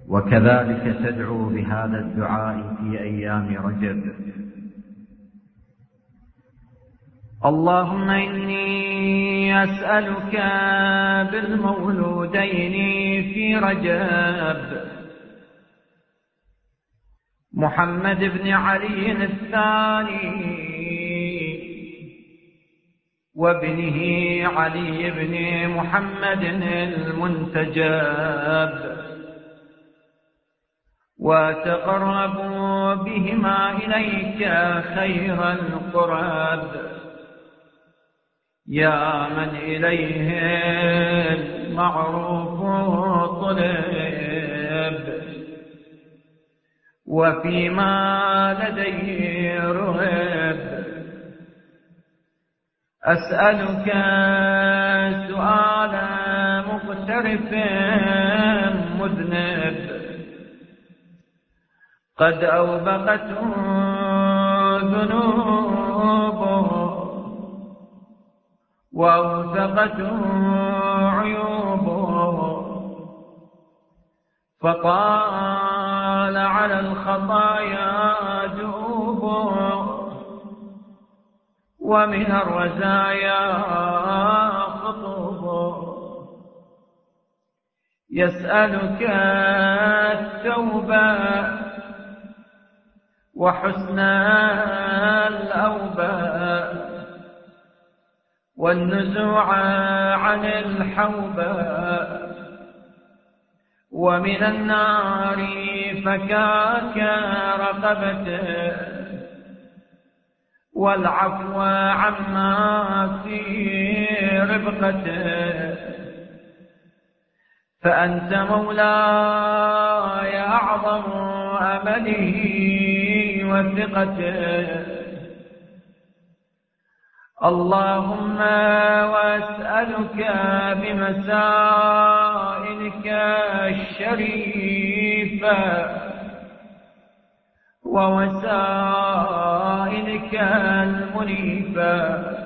وكذلك تدعو بهذا الدعاء في أيام رجب: اللهم إني أسألك بالمولودين في رجب، محمد بن علي الثاني وابنه علي بن محمد المنتجب، وتقرب بهما إليك خير القرب، يا من إليه المعروف طلب، وفيما لديه رغب. أسألك سؤال مقترف مذنب، قد أوبقته ذنوبه وأوثقته عيوبه، فطال على الخطايا دؤوبه، ومن الرزايا خطوبه. يسألك التوبة وحسن الأوبة، والنزوع عن الحوبة، ومن النار فكاك رقبته، والعفو عما في ربقته. فأنت مولاي أعظم أمله وثقته. اللهم وأسألك بمسائلك الشريفة ووسائلك المنيفة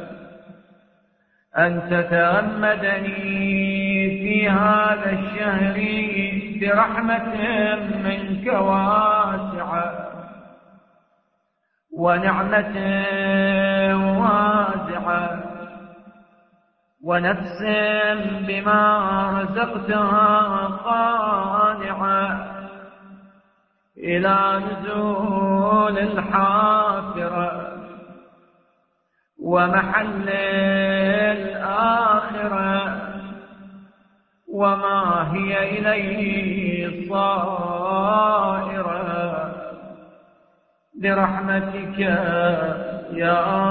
أن تتغمدني في هذا الشهر برحمة منك واسعة، ونعمة واسعة، ونفس بما رزقتها قانعة، إلى نزول الحافرة ومحل الآخرة، وما هي إليه صائرة، برحمتك يا